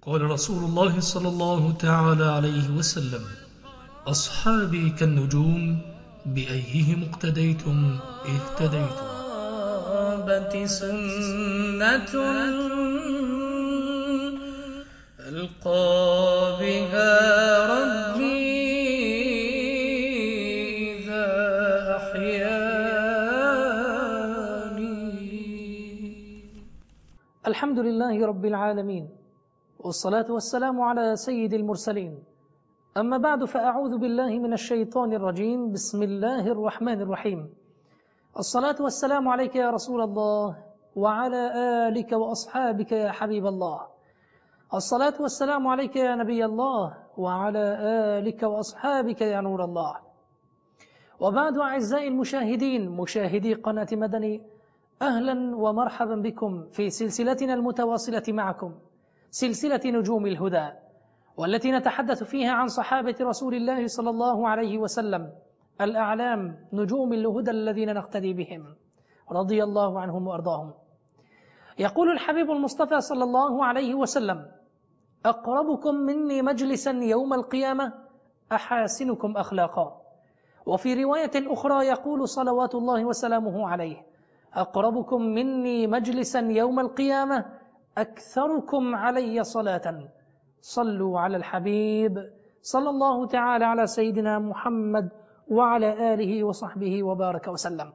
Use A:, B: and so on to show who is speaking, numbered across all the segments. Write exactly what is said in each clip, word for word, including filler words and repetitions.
A: قال رسول الله صلى الله تعالى عليه وسلم: أصحابي كالنجوم بأيهم اقتديتم اهتديتم.
B: الصحابة سنة ألقى بها ربي إذا أحياني.
C: الحمد لله رب العالمين، والصلاة والسلام على سيد المرسلين. أما بعد، فأعوذ بالله من الشيطان الرجيم. بسم الله الرحمن الرحيم. الصلاة والسلام عليك يا رسول الله، وعلى آلك وأصحابك يا حبيب الله. الصلاة والسلام عليك يا نبي الله، وعلى آلك وأصحابك يا نور الله. وبعد، أعزائي المشاهدين، مشاهدي قناة مدني، أهلا ومرحبا بكم في سلسلتنا المتواصلة معكم، سلسلة نجوم الهدى، والتي نتحدث فيها عن صحابة رسول الله صلى الله عليه وسلم الأعلام، نجوم الهدى الذين نقتدي بهم رضي الله عنهم وأرضاهم. يقول الحبيب المصطفى صلى الله عليه وسلم: أقربكم مني مجلسا يوم القيامة أحاسنكم أخلاقا. وفي رواية أخرى يقول صلوات الله وسلامه عليه: أقربكم مني مجلسا يوم القيامة أكثركم علي صلاة. صلوا على الحبيب صلى الله تعالى على سيدنا محمد وعلى آله وصحبه وبارك وسلم.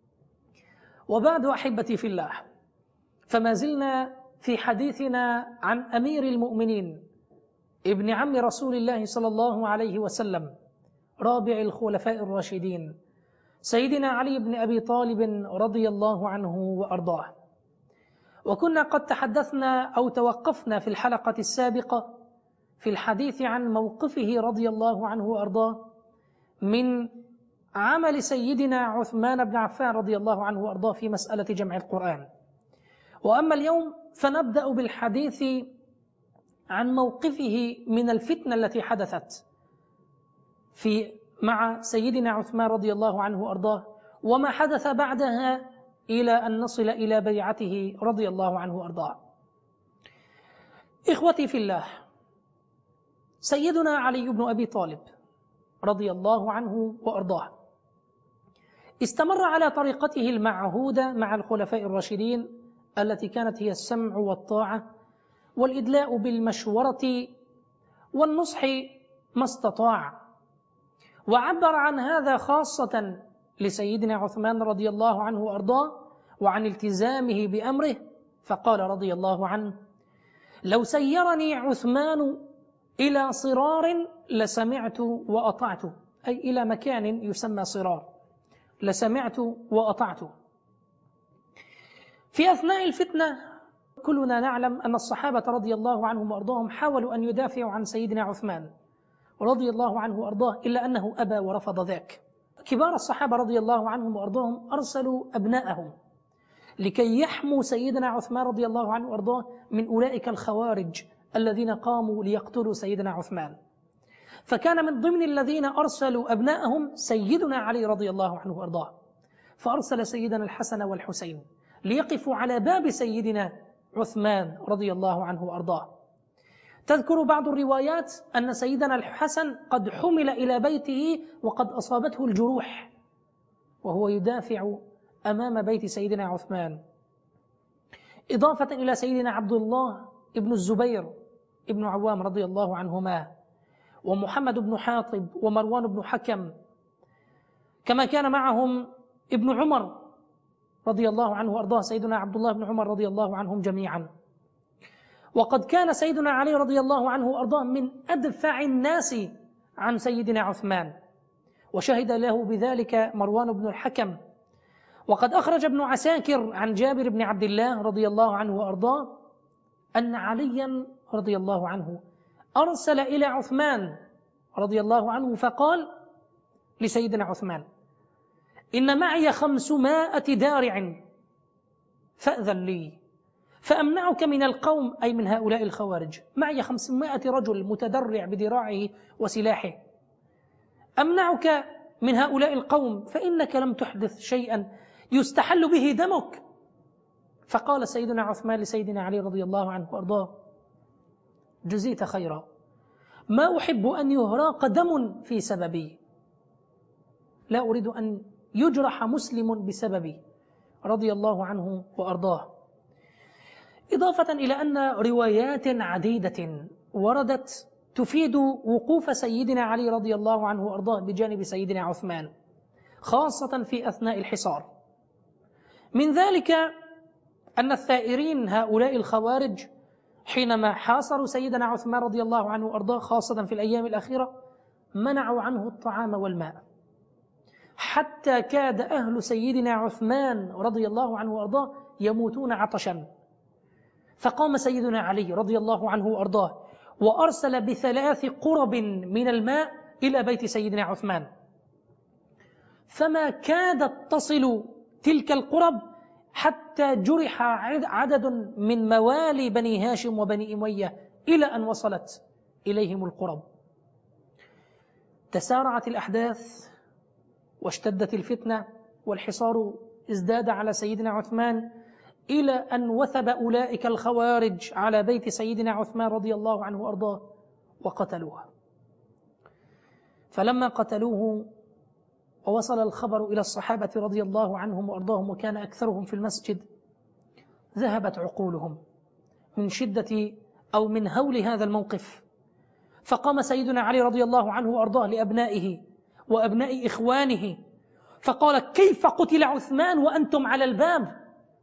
C: وبعد، أحبتي في الله، فما زلنا في حديثنا عن أمير المؤمنين ابن عم رسول الله صلى الله عليه وسلم، رابع الخلفاء الراشدين، سيدنا علي بن أبي طالب رضي الله عنه وأرضاه. وكنا قد تحدثنا أو توقفنا في الحلقة السابقة في الحديث عن موقفه رضي الله عنه وأرضاه من عمل سيدنا عثمان بن عفان رضي الله عنه وأرضاه في مسألة جمع القرآن. وأما اليوم فنبدأ بالحديث عن موقفه من الفتنة التي حدثت في مع سيدنا عثمان رضي الله عنه وأرضاه، وما حدث بعدها إلى أن نصل إلى بيعته رضي الله عنه وأرضاه. إخوتي في الله، سيدنا علي بن أبي طالب رضي الله عنه وأرضاه استمر على طريقته المعهودة مع الخلفاء الراشدين، التي كانت هي السمع والطاعة والإدلاء بالمشورة والنصح ما استطاع. وعبر عن هذا خاصة لسيدنا عثمان رضي الله عنه وأرضاه وعن التزامه بأمره، فقال رضي الله عنه: لو سيرني عثمان إلى صرار لسمعت وأطعت، أي إلى مكان يسمى صرار، لسمعت وأطعت. في أثناء الفتنة كلنا نعلم أن الصحابة رضي الله عنهم وأرضاهم حاولوا أن يدافعوا عن سيدنا عثمان رضي الله عنه وأرضاه، إلا أنه أبى ورفض ذاك. كبار الصحابة رضي الله عنهم وأرضاهم أرسلوا أبناءهم لكي يحموا سيدنا عثمان رضي الله عنه وأرضاه من أولئك الخوارج الذين قاموا ليقتلوا سيدنا عثمان. فكان من ضمن الذين أرسلوا أبناءهم سيدنا علي رضي الله عنه وأرضاه، فأرسل سيدنا الحسن والحسين ليقفوا على باب سيدنا عثمان رضي الله عنه وأرضاه. تذكر بعض الروايات أن سيدنا الحسن قد حمل إلى بيته وقد أصابته الجروح وهو يدافع أمام بيت سيدنا عثمان، إضافة إلى سيدنا عبد الله ابن الزبير ابن عوام رضي الله عنهما، ومحمد بن حاطب، ومروان بن حكم، كما كان معهم ابن عمر رضي الله عنه وأرضاه، سيدنا عبد الله بن عمر رضي الله عنهم جميعا. وقد كان سيدنا علي رضي الله عنه وأرضاه من أدفع الناس عن سيدنا عثمان، وشهد له بذلك مروان بن الحكم. وقد أخرج ابن عساكر عن جابر بن عبد الله رضي الله عنه وأرضاه أن عليا رضي الله عنه أرسل إلى عثمان رضي الله عنه فقال لسيدنا عثمان: إن معي خمسمائة دارع فأذن لي فأمنعك من القوم، أي من هؤلاء الخوارج. معي خمسمائة رجل متدرع بدراعه وسلاحه، أمنعك من هؤلاء القوم فإنك لم تحدث شيئا يستحل به دمك. فقال سيدنا عثمان لسيدنا علي رضي الله عنه وأرضاه: جزيت خيرا، ما أحب أن يهراق دم في سببي، لا أريد أن يجرح مسلم بسببي، رضي الله عنه وأرضاه. إضافة إلى أن روايات عديدة وردت تفيد وقوف سيدنا علي رضي الله عنه وأرضاه بجانب سيدنا عثمان، خاصة في أثناء الحصار. من ذلك أن الثائرين هؤلاء الخوارج حينما حاصروا سيدنا عثمان رضي الله عنه وأرضاه، خاصة في الأيام الأخيرة، منعوا عنه الطعام والماء، حتى كاد أهل سيدنا عثمان رضي الله عنه وأرضاه يموتون عطشا. فقام سيدنا علي رضي الله عنه وأرضاه وأرسل بثلاث قرب من الماء إلى بيت سيدنا عثمان، فما كادت تصل تلك القرب حتى جرح عدد من موالي بني هاشم وبني أمية إلى أن وصلت إليهم القرب. تسارعت الأحداث واشتدت الفتنة، والحصار ازداد على سيدنا عثمان إلى أن وثب أولئك الخوارج على بيت سيدنا عثمان رضي الله عنه وأرضاه وقتلوه. فلما قتلوه ووصل الخبر إلى الصحابة رضي الله عنهم وأرضاهم، وكان أكثرهم في المسجد، ذهبت عقولهم من شدة أو من هول هذا الموقف. فقام سيدنا علي رضي الله عنه وأرضاه لأبنائه وأبناء إخوانه فقال: كيف قتل عثمان وأنتم على الباب؟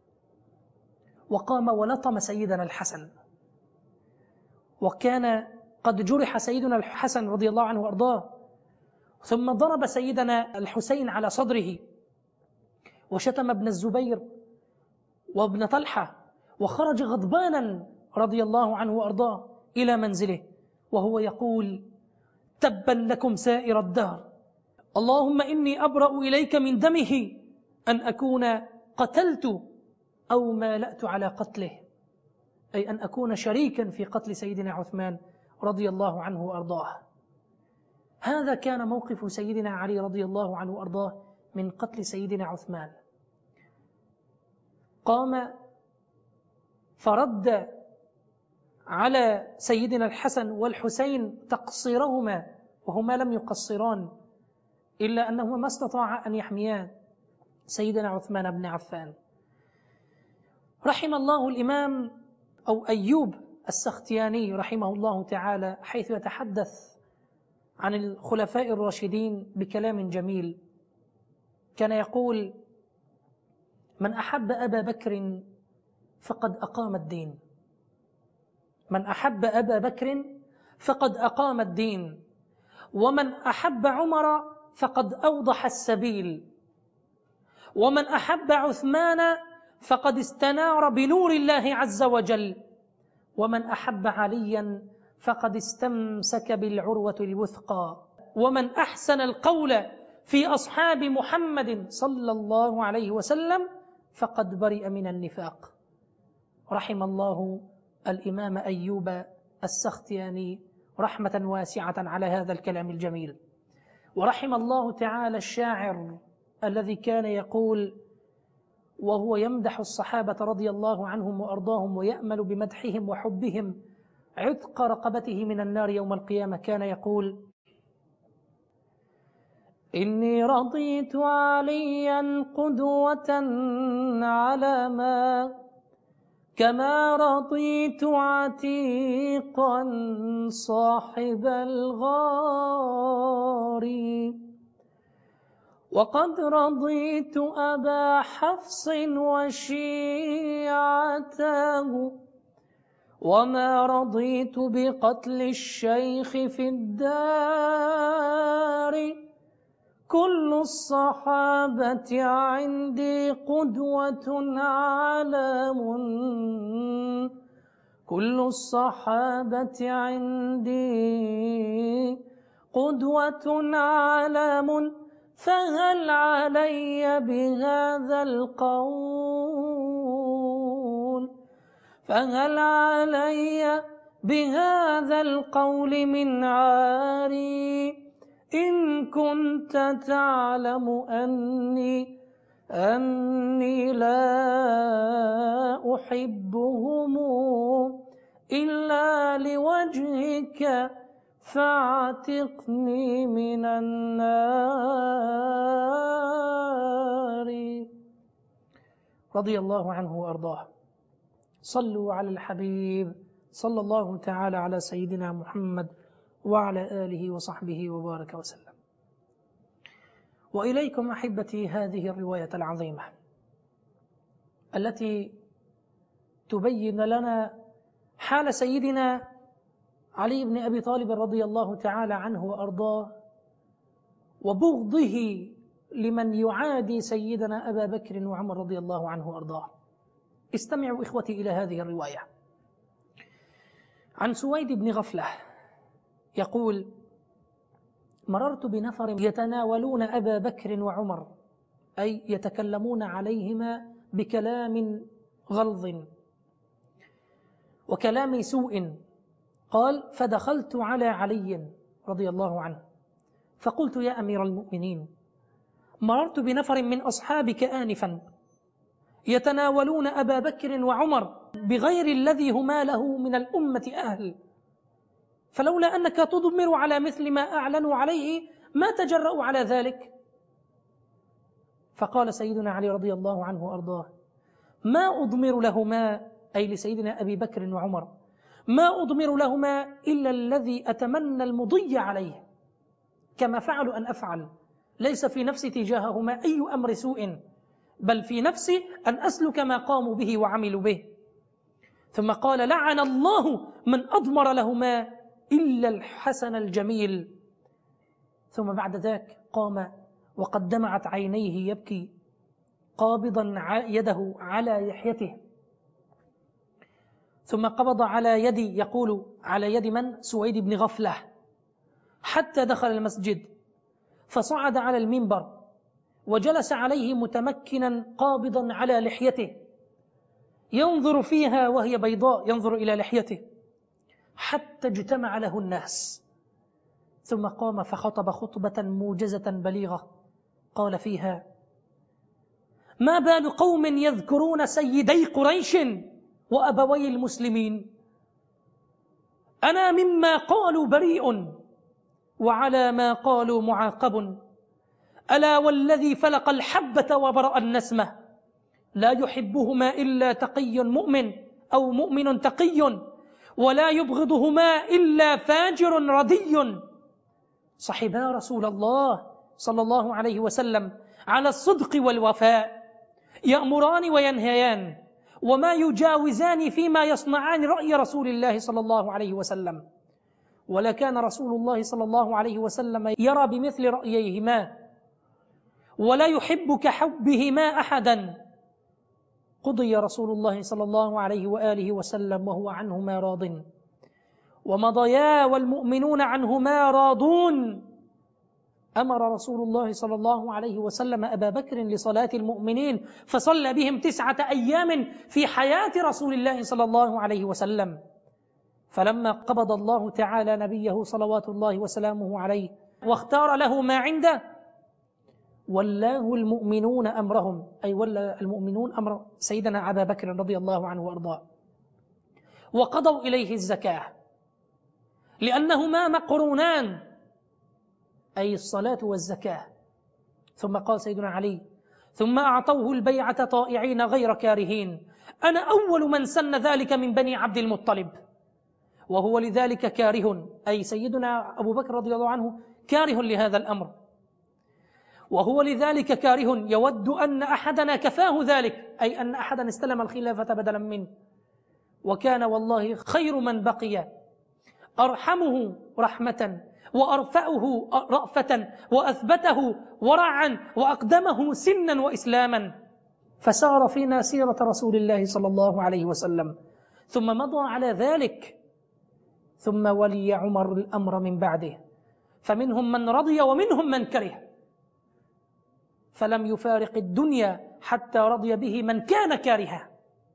C: وقام ولطم سيدنا الحسن، وكان قد جرح سيدنا الحسن رضي الله عنه وأرضاه، ثم ضرب سيدنا الحسين على صدره، وشتم ابن الزبير وابن طلحة، وخرج غضبانا رضي الله عنه وأرضاه إلى منزله وهو يقول: تبا لكم سائر الدهر، اللهم إني أبرأ إليك من دمه أن أكون قتلت أو مالأت على قتله، أي أن أكون شريكا في قتل سيدنا عثمان رضي الله عنه وأرضاه. هذا كان موقف سيدنا علي رضي الله عنه وأرضاه من قتل سيدنا عثمان. قام فرد على سيدنا الحسن والحسين تقصيرهما، وهما لم يقصران، إلا أنهما ما استطاعا أن يحميان سيدنا عثمان بن عفان. رحم الله الإمام أو أيوب السختياني رحمه الله تعالى حيث يتحدث عن الخلفاء الراشدين بكلام جميل. كان يقول: من أحب أبا بكر فقد أقام الدين، من أحب أبا بكر فقد أقام الدين، ومن أحب عمر فقد أوضح السبيل، ومن أحب عثمان فقد استنار بنور الله عز وجل، ومن أحب عليا فقد استمسك بالعروة الوثقى، ومن أحسن القول في أصحاب محمد صلى الله عليه وسلم فقد برئ من النفاق. رحم الله الإمام أيوب السختياني رحمة واسعة على هذا الكلام الجميل. ورحم الله تعالى الشاعر الذي كان يقول وهو يمدح الصحابة رضي الله عنهم وأرضاهم ويأمل بمدحهم وحبهم عتق رقبته من النار يوم القيامة، كان يقول: إني رضيت عليا قدوة على ما كما رضيت عتيقا صاحب الغار، وقد رضيت أبا حفص وشيعته، وما رضيت بقتل الشيخ في الدار، كل الصحابة عندي قدوة علام، كل الصحابة عندي قدوة علام، فهل علي بهذا القول فهل علي بهذا القول من عاري، إن كنت تعلم أني أني لا أحبهم إلا لوجهك فاعتقني من النار. رضي الله عنه وأرضاه. صلوا على الحبيب صلى الله تعالى على سيدنا محمد وعلى آله وصحبه وبارك وسلم. وإليكم أحبتي هذه الرواية العظيمة التي تبين لنا حال سيدنا علي بن أبي طالب رضي الله تعالى عنه وأرضاه، وبغضه لمن يعادي سيدنا أبا بكر وعمر رضي الله عنه وأرضاه. استمعوا إخوتي إلى هذه الرواية. عن سويد بن غفلة يقول: مررت بنفر يتناولون أبا بكر وعمر، أي يتكلمون عليهما بكلام غلظ وكلام سوء. قال: فدخلت على علي رضي الله عنه فقلت: يا أمير المؤمنين، مررت بنفر من أصحابك آنفا يتناولون أبا بكر وعمر بغير الذي هما له من الأمة أهل، فلولا أنك تضمر على مثل ما أعلنوا عليه ما تجرؤوا على ذلك. فقال سيدنا علي رضي الله عنه وأرضاه: ما أضمر لهما، أي لسيدنا أبي بكر وعمر، ما أضمر لهما إلا الذي أتمنى المضي عليه، كما فعلوا أن أفعل، ليس في نفسي تجاههما أي أمر سوء، بل في نفسي أن أسلك ما قاموا به وعملوا به. ثم قال: لعن الله من أضمر لهما إلا الحسن الجميل. ثم بعد ذاك قام وقد دمعت عينيه يبكي، قابضا يده على لحيته، ثم قبض على يدي، يقول على يد من؟ سويد بن غفلة، حتى دخل المسجد فصعد على المنبر وجلس عليه متمكنا قابضا على لحيته، ينظر فيها وهي بيضاء، ينظر إلى لحيته حتى اجتمع له الناس. ثم قام فخطب خطبة موجزة بليغة قال فيها: ما بال قوم يذكرون سيدي قريش وأبوي المسلمين، أنا مما قالوا بريء وعلى ما قالوا معاقب، ألا والذي فلق الحبة وبرأ النسمة، لا يحبهما إلا تقي مؤمن أو مؤمن تقي، ولا يبغضهما إلا فاجر ردي. صحبا رسول الله صلى الله عليه وسلم على الصدق والوفاء، يأمران وينهيان، وما يجاوزان فيما يصنعان رأي رسول الله صلى الله عليه وسلم. ولا كان رسول الله صلى الله عليه وسلم يرى بمثل رأييهما ولا يحب كحبهما أحدا. قضي رسول الله صلى الله عليه وآله وسلم وهو عنهما راض، ومضيا والمؤمنون عنهما راضون. أمر رسول الله صلى الله عليه وسلم أبا بكر لصلاة المؤمنين فصلى بهم تسعة أيام في حياة رسول الله صلى الله عليه وسلم. فلما قبض الله تعالى نبيه صلوات الله وسلامه عليه واختار له ما عنده، ولاه المؤمنون أمرهم، أي ولى المؤمنون أمر سيدنا أبا بكر رضي الله عنه وأرضاه، وقضوا إليه الزكاة لأنهما مقرونان، أي الصلاة والزكاة. ثم قال سيدنا علي: ثم أعطوه البيعة طائعين غير كارهين، أنا أول من سن ذلك من بني عبد المطلب، وهو لذلك كاره، أي سيدنا أبو بكر رضي الله عنه كاره لهذا الأمر، وهو لذلك كاره، يود أن أحدنا كفاه ذلك، أي أن أحدا استلم الخلافة بدلا منه، وكان والله خير من بقي، أرحمه رحمة وأرفعه رأفة وأثبته ورعا وأقدمه سنا وإسلاما، فسار فينا سيرة رسول الله صلى الله عليه وسلم. ثم مضى على ذلك، ثم ولي عمر الأمر من بعده، فمنهم من رضي ومنهم من كره، فلم يفارق الدنيا حتى رضي به من كان كارها،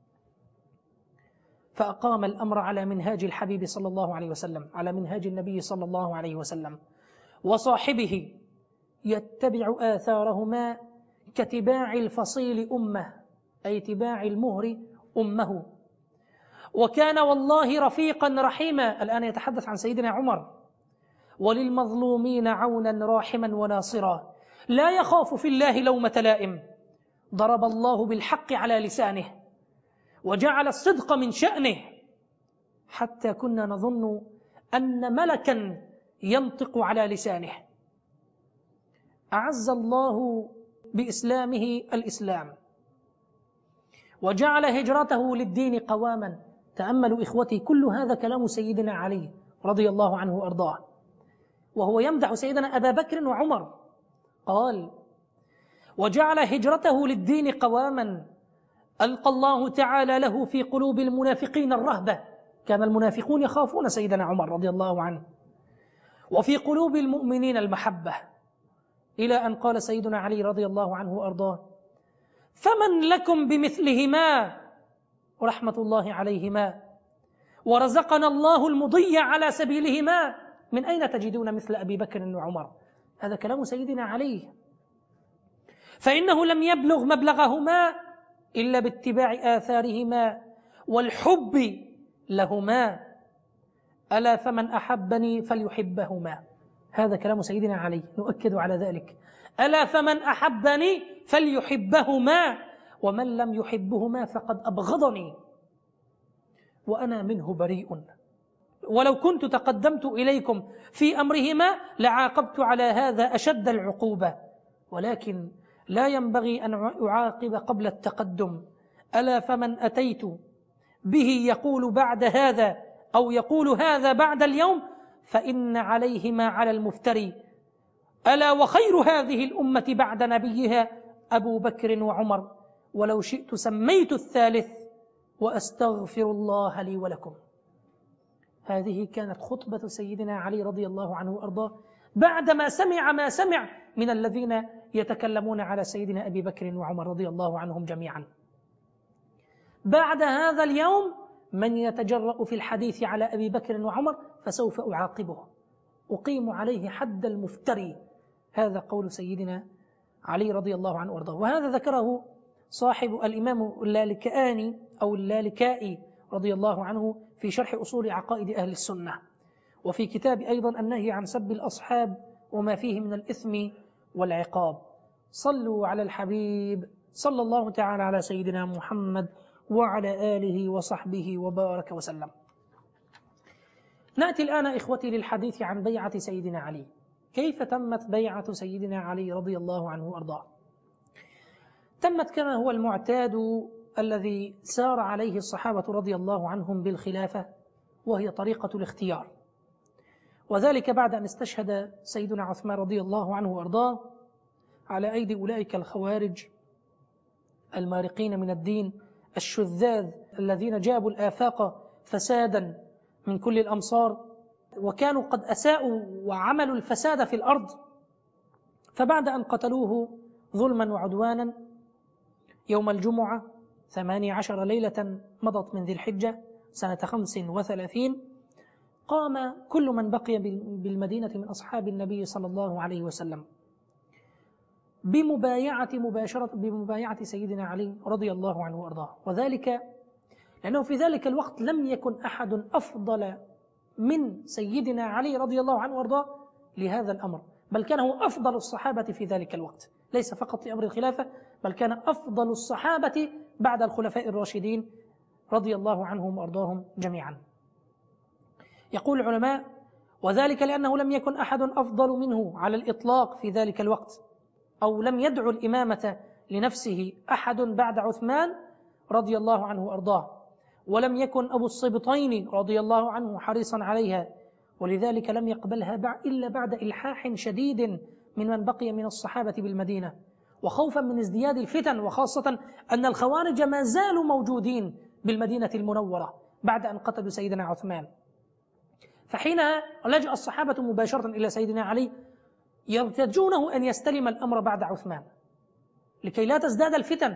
C: فأقام الأمر على منهاج الحبيب صلى الله عليه وسلم، على منهاج النبي صلى الله عليه وسلم وصاحبه، يتبع آثارهما كتباع الفصيل أمه، أي تباع المهر أمه. وكان والله رفيقا رحيما. الآن يتحدث عن سيدنا عمر. وللمظلومين عونا راحما وناصرا، لا يخاف في الله لومة لائم. ضرب الله بالحق على لسانه وجعل الصدق من شأنه، حتى كنا نظن أن ملكا ينطق على لسانه. أعز الله بإسلامه الإسلام، وجعل هجرته للدين قواما. تأملوا إخوتي، كل هذا كلام سيدنا علي رضي الله عنه وأرضاه، وهو يمدح سيدنا أبا بكر وعمر. قال: وجعل هجرته للدين قواما، ألقى الله تعالى له في قلوب المنافقين الرهبة. كان المنافقون يخافون سيدنا عمر رضي الله عنه. وفي قلوب المؤمنين المحبة، إلى أن قال سيدنا علي رضي الله عنه وأرضاه: فمن لكم بمثلهما ورحمة الله عليهما، ورزقنا الله المضي على سبيلهما، من أين تجدون مثل أبي بكر وعمر؟ هذا كلام سيدنا علي. فإنه لم يبلغ مبلغهما إلا باتباع آثارهما والحب لهما. ألا فمن أحبني فليحبهما. هذا كلام سيدنا علي، نؤكد على ذلك. ألا فمن أحبني فليحبهما، ومن لم يحبهما فقد أبغضني وأنا منه بريء. ولو كنت تقدمت إليكم في أمرهما لعاقبت على هذا أشد العقوبة، ولكن لا ينبغي أن أعاقب قبل التقدم. ألا فمن أتيت به يقول بعد هذا أو يقول هذا بعد اليوم فإن عليهما على المفتري. ألا وخير هذه الأمة بعد نبيها أبو بكر وعمر، ولو شئت سميت الثالث، وأستغفر الله لي ولكم. هذه كانت خطبة سيدنا علي رضي الله عنه وأرضاه بعدما سمع ما سمع من الذين يتكلمون على سيدنا أبي بكر وعمر رضي الله عنهم جميعا. بعد هذا اليوم من يتجرأ في الحديث على أبي بكر وعمر فسوف أعاقبه، أقيم عليه حد المفتري. هذا قول سيدنا علي رضي الله عنه وأرضاه، وهذا ذكره صاحب الإمام اللالكائي أو اللالكائي رضي الله عنه في شرح أصول عقائد أهل السنة، وفي كتاب أيضا النهي عن سب الأصحاب وما فيه من الإثم والعقاب. صلوا على الحبيب صلى الله تعالى على سيدنا محمد وعلى آله وصحبه وبارك وسلم. نأتي الآن إخوتي للحديث عن بيعة سيدنا علي. كيف تمت بيعة سيدنا علي رضي الله عنه وأرضاه؟ تمت كما هو المعتاد الذي سار عليه الصحابة رضي الله عنهم بالخلافة، وهي طريقة الاختيار، وذلك بعد أن استشهد سيدنا عثمان رضي الله عنه وأرضاه على أيدي أولئك الخوارج المارقين من الدين الشذاذ الذين جابوا الآفاق فسادا من كل الأمصار، وكانوا قد أساءوا وعملوا الفساد في الأرض. فبعد أن قتلوه ظلما وعدوانا يوم الجمعة ثماني عشر ليلة مضت من ذي الحجة سنة خمس وثلاثين، قام كل من بقي بالمدينة من أصحاب النبي صلى الله عليه وسلم بمبايعة مباشرة بمبايعة سيدنا علي رضي الله عنه وأرضاه، وذلك لأنه في ذلك الوقت لم يكن أحد أفضل من سيدنا علي رضي الله عنه وأرضاه لهذا الأمر، بل كان هو أفضل الصحابة في ذلك الوقت، ليس فقط لأمر الخلافة، بل كان أفضل الصحابة بعد الخلفاء الراشدين رضي الله عنهم وأرضاهم جميعا. يقول العلماء: وذلك لأنه لم يكن أحد أفضل منه على الإطلاق في ذلك الوقت، أو لم يدعو الإمامة لنفسه أحد بعد عثمان رضي الله عنه وأرضاه، ولم يكن أبو الصبطين رضي الله عنه حريصا عليها، ولذلك لم يقبلها إلا بعد إلحاح شديد من من بقي من الصحابة بالمدينة، وخوفا من ازدياد الفتن، وخاصة أن الخوارج ما زالوا موجودين بالمدينة المنورة بعد أن قتلوا سيدنا عثمان. فحينها لجأ الصحابة مباشرة إلى سيدنا علي يرتجونه أن يستلم الأمر بعد عثمان لكي لا تزداد الفتن.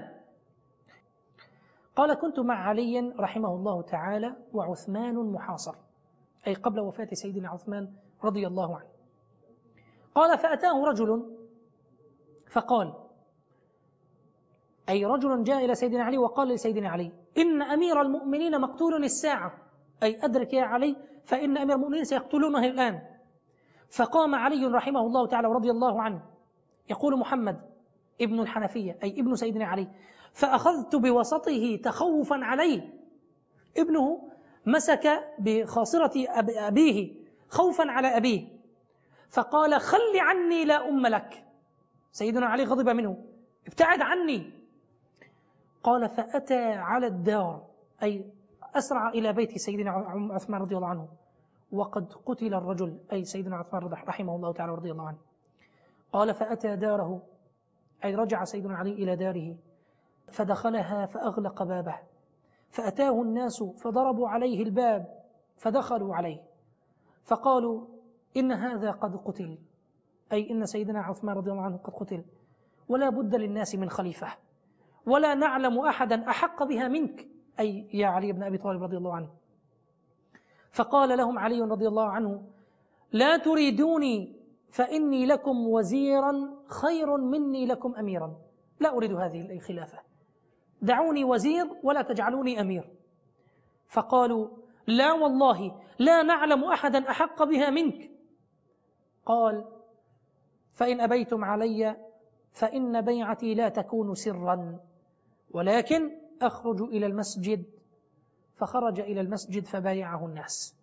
C: قال: كنت مع علي رحمه الله تعالى وعثمان محاصر، أي قبل وفاة سيدنا عثمان رضي الله عنه. قال: فأتاه رجل فقال، أي رجل جاء إلى سيدنا علي وقال لسيدنا علي: إن أمير المؤمنين مقتول الساعة، أي أدرك يا علي فإن أمير المؤمنين سيقتلونه الآن. فقام علي رحمه الله تعالى ورضي الله عنه، يقول محمد ابن الحنفية أي ابن سيدنا علي: فأخذت بوسطه تخوفا عليه. ابنه مسك بخاصرة أبيه خوفا على أبيه، فقال: خل عني لا أم لك. سيدنا علي غضب منه: ابتعد عني. قال: فأتى على الدار، أي أسرع إلى بيت سيدنا عثمان رضي الله عنه، وقد قتل الرجل، أي سيدنا عثمان رحمه الله تعالى رضي الله عنه. قال: فأتى داره، أي رجع سيدنا علي إلى داره، فدخلها فأغلق بابه، فأتاه الناس فضربوا عليه الباب، فدخلوا عليه فقالوا: إن هذا قد قتل، أي إن سيدنا عثمان رضي الله عنه قد قتل، ولا بد للناس من خليفة، ولا نعلم أحدا أحق بها منك، أي يا علي بن أبي طالب رضي الله عنه. فقال لهم علي رضي الله عنه: لا تريدوني فإني لكم وزيرا خير مني لكم أميرا، لا أريد هذه الخلافة، دعوني وزير ولا تجعلوني أمير. فقالوا: لا والله لا نعلم أحدا أحق بها منك. قال: فإن أبيتم علي فإن بيعتي لا تكون سرا، ولكن أخرج إلى المسجد. فخرج إلى المسجد فبايعه الناس.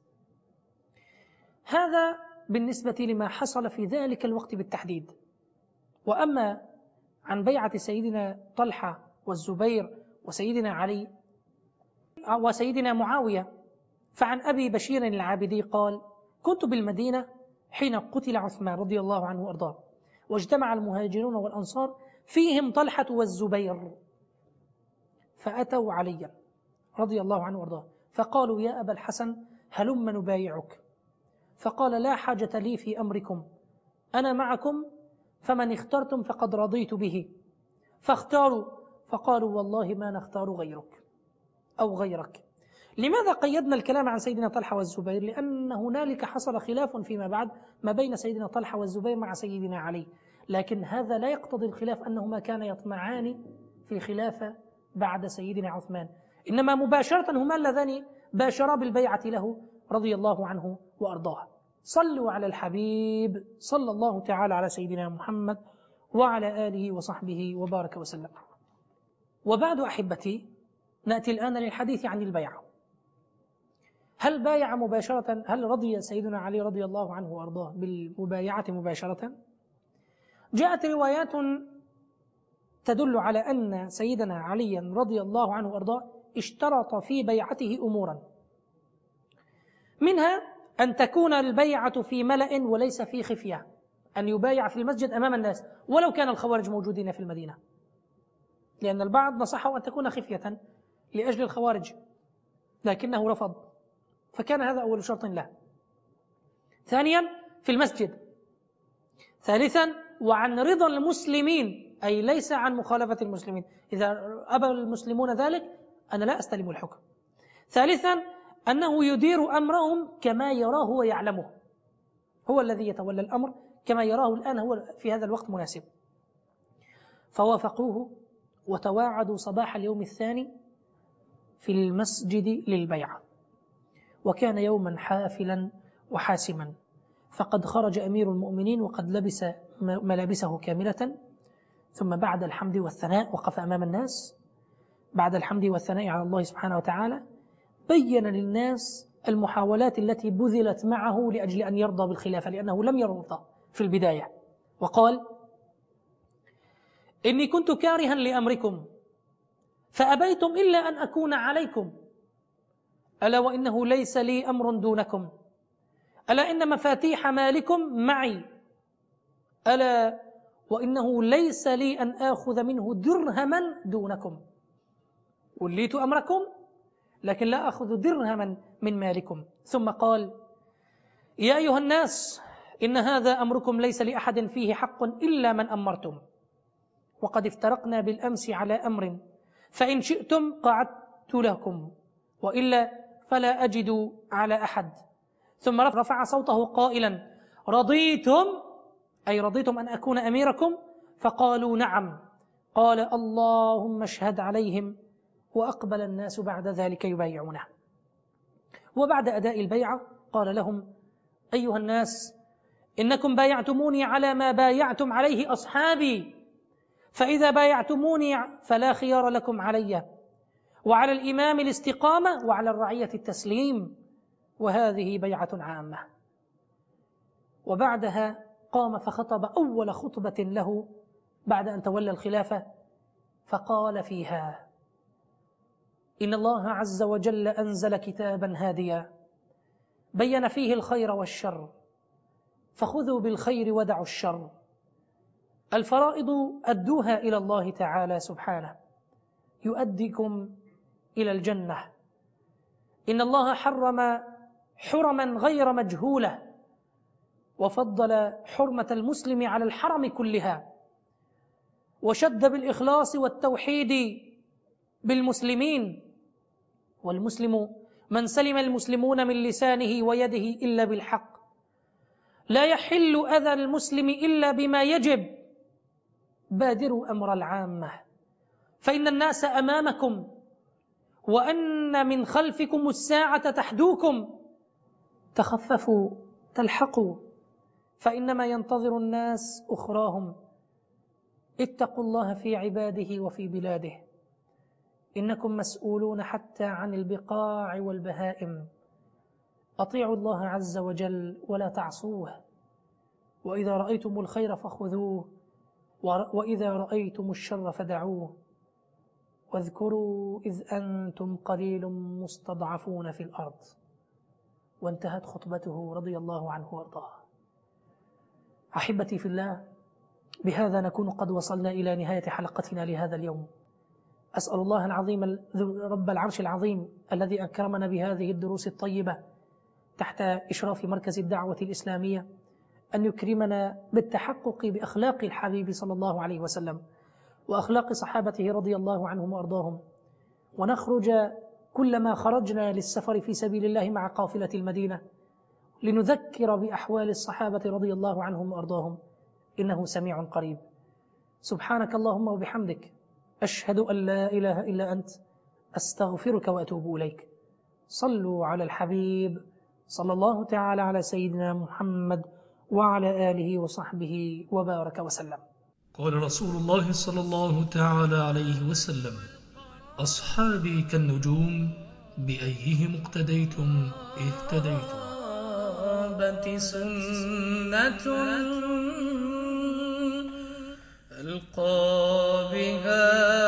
C: هذا بالنسبة لما حصل في ذلك الوقت بالتحديد. وأما عن بيعة سيدنا طلحة والزبير وسيدنا علي وسيدنا معاوية، فعن أبي بشير العابدي قال: كنت بالمدينة حين قتل عثمان رضي الله عنه وأرضاه، واجتمع المهاجرون والأنصار فيهم طلحة والزبير، فأتوا عليا رضي الله عنه وأرضاه فقالوا: يا أبا الحسن هلم نبايعك. فقال: لا حاجة لي في أمركم، أنا معكم، فمن اخترتم فقد رضيت به. فاختاروا، فقالوا: والله ما نختار غيرك أو غيرك. لماذا قيدنا الكلام عن سيدنا طلحة والزبير؟ لأن هنالك حصل خلاف فيما بعد ما بين سيدنا طلحة والزبير مع سيدنا علي، لكن هذا لا يقتضي الخلاف أنهما كانا يطمعان في خلافة بعد سيدنا عثمان، إنما مباشرة هما اللذان باشرا بالبيعة له رضي الله عنه وأرضاه. صلوا على الحبيب صلى الله تعالى على سيدنا محمد وعلى آله وصحبه وبارك وسلم. وبعد أحبتي، نأتي الآن للحديث عن البيعة. هل بايع مباشرة؟ هل رضي سيدنا علي رضي الله عنه وأرضاه بالمبايعة مباشرة؟ جاءت روايات تدل على أن سيدنا علي رضي الله عنه وأرضاه اشترط في بيعته أمورا، منها أن تكون البيعة في ملأ وليس في خفية، أن يبايع في المسجد أمام الناس ولو كان الخوارج موجودين في المدينة، لأن البعض نصحه أن تكون خفية لأجل الخوارج لكنه رفض، فكان هذا أول شرط له. ثانيا في المسجد. ثالثا وعن رضا المسلمين، أي ليس عن مخالفة المسلمين، إذا أبى المسلمون ذلك أنا لا أستلم الحكم. ثالثا أنه يدير أمرهم كما يراه ويعلمه، هو الذي يتولى الأمر كما يراه الآن هو في هذا الوقت مناسب. فوافقوه وتواعدوا صباح اليوم الثاني في المسجد للبيعة، وكان يوما حافلا وحاسما، فقد خرج أمير المؤمنين وقد لبس ملابسه كاملة، ثم بعد الحمد والثناء وقف أمام الناس بعد الحمد والثناء على الله سبحانه وتعالى، بين للناس المحاولات التي بذلت معه لأجل أن يرضى بالخلافة، لأنه لم يرضى في البداية، وقال: إني كنت كارها لأمركم فأبيتم إلا أن أكون عليكم، ألا وإنه ليس لي أمر دونكم، ألا إن مفاتيح مالكم معي، ألا وإنه ليس لي أن آخذ منه درهما دونكم، وليت أمركم لكن لا أخذ درهما من مالكم. ثم قال: يا أيها الناس إن هذا أمركم ليس لأحد فيه حق إلا من أمرتم، وقد افترقنا بالأمس على أمر، فإن شئتم قعدت لكم وإلا فلا أجد على أحد. ثم رفع صوته قائلا: رضيتم، أي رضيتم أن أكون أميركم؟ فقالوا: نعم. قال: اللهم اشهد عليهم وأقبل الناس بعد ذلك يبايعونه. وبعد أداء البيعة قال لهم: أيها الناس، إنكم بايعتموني على ما بايعتم عليه أصحابي، فإذا بايعتموني فلا خيار لكم علي، وعلى الإمام الاستقامة وعلى الرعية التسليم، وهذه بيعة عامة. وبعدها قام فخطب أول خطبة له بعد أن تولى الخلافة، فقال فيها: إن الله عز وجل أنزل كتابا هاديا بين فيه الخير والشر، فخذوا بالخير ودعوا الشر. الفرائض أدوها إلى الله تعالى سبحانه يؤديكم إلى الجنة. إن الله حرم حرما غير مجهولة، وفضل حرمة المسلم على الحرم كلها، وشد بالإخلاص والتوحيد بالمسلمين. والمسلم من سلم المسلمون من لسانه ويده إلا بالحق، لا يحل أذى المسلم إلا بما يجب. بادروا أمر العامة، فإن الناس أمامكم، وأن من خلفكم الساعة تحدوكم. تخففوا تلحقوا، فإنما ينتظر الناس أخراهم. اتقوا الله في عباده وفي بلاده، إنكم مسؤولون حتى عن البقاع والبهائم. أطيعوا الله عز وجل ولا تعصوه، وإذا رأيتم الخير فخذوه، وإذا رأيتم الشر فدعوه. واذكروا إذ أنتم قليل مستضعفون في الأرض. وانتهت خطبته رضي الله عنه وارضاه. أحبتي في الله، بهذا نكون قد وصلنا إلى نهاية حلقتنا لهذا اليوم. أسأل الله العظيم رب العرش العظيم الذي أكرمنا بهذه الدروس الطيبة تحت إشراف مركز الدعوة الإسلامية أن يكرمنا بالتحقق بأخلاق الحبيب صلى الله عليه وسلم وأخلاق صحابته رضي الله عنهم وأرضاهم، ونخرج كلما خرجنا للسفر في سبيل الله مع قافلة المدينة لنذكر بأحوال الصحابة رضي الله عنهم وأرضاهم، إنه سميع قريب. سبحانك اللهم وبحمدك، أشهد أن لا إله إلا أنت، أستغفرك وأتوب إليك. صلوا على الحبيب صلى الله تعالى على سيدنا محمد وعلى آله وصحبه وبارك وسلم.
A: قال رسول الله صلى الله تعالى عليه وسلم: أصحابي كالنجوم، بأيهم اقتديتم اهتديتم.
B: سنة ألقى بها